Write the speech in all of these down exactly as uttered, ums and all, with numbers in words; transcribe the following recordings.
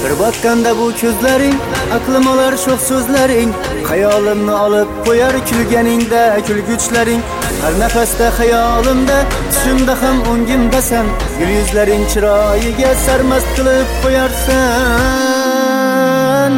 Bir bakkanda bu ko'zlaring, aqlim olar sho'x so'zlaring, xayolimni olib qo'yar kulganingda kulguchlaring. Har nafasda xayolimda, tushimda ham o'ngimdasan, gul yuzlaring chiroyiga sarmast qilib qo'yarsan.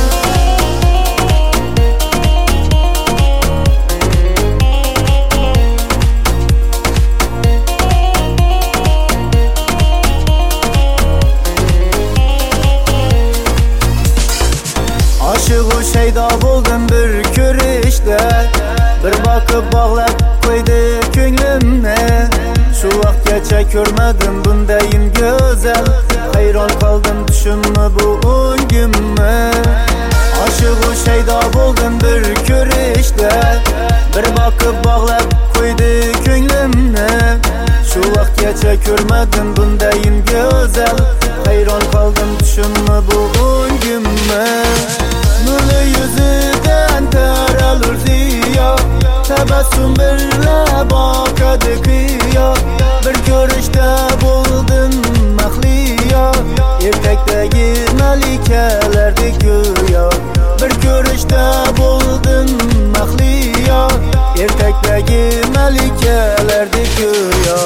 Aşığı şeyda buldum bir ko'rishda, bir bakıp bağlab qo'ydi ko'nglimni. Shu vaqtgacha ko'rmadim bundayin go'zal, hayron qoldim tushimmi bu o'ngimmi. Aşığı şeyda buldum bir ko'rishda, bir bakıp bağlab qo'ydi ko'nglimni. Shu vaqtgacha ko'rmadim bundayin go'zal, hayron qoldim tushimmi bu o'ngimmi. Nurli yüzüden taralır ziya, tebessüm birle bakadi kıya. Bir görüşte buldun mahliya, erkekdeki melikelerdi güya. Bir görüşte buldun mahliya, erkekdeki melikelerdi güya.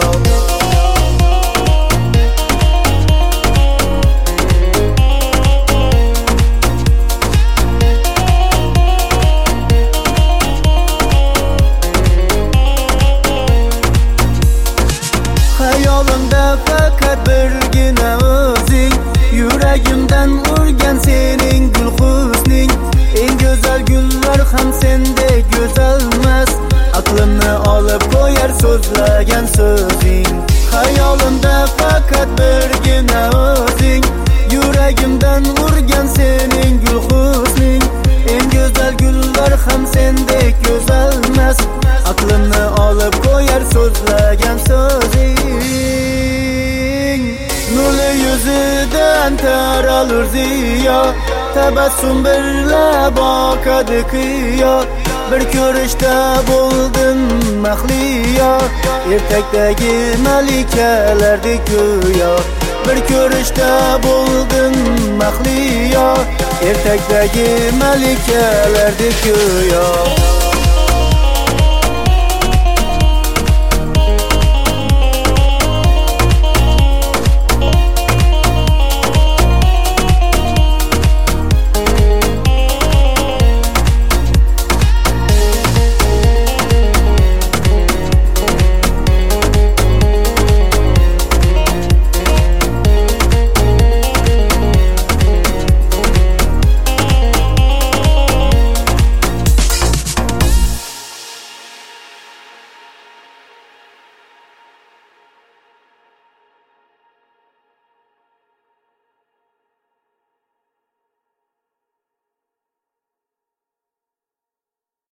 Hayolimda fakat birgina o'zing, yuragimdan urgan sening gul husning. Eng go'zal gullar ham sendek go'zalmas, aqlimni olib qo'yar so'zlagan so'zing. Hayolimda fakat birgina o'zing, yuragimdan urgan sening gul husning. Eng go'zal gullar ham sendek go'zalmas, aqlimni olib qo'yar so'zlagan so'zing. Nurli yüzüden taralır ziya, tebessüm birle bakadi kıya. Bir ko'rishda buldun mahliya, erkekdeki melikelerdi güya. Bir ko'rishda buldun mahliya, erkekdeki melikelerdi güya.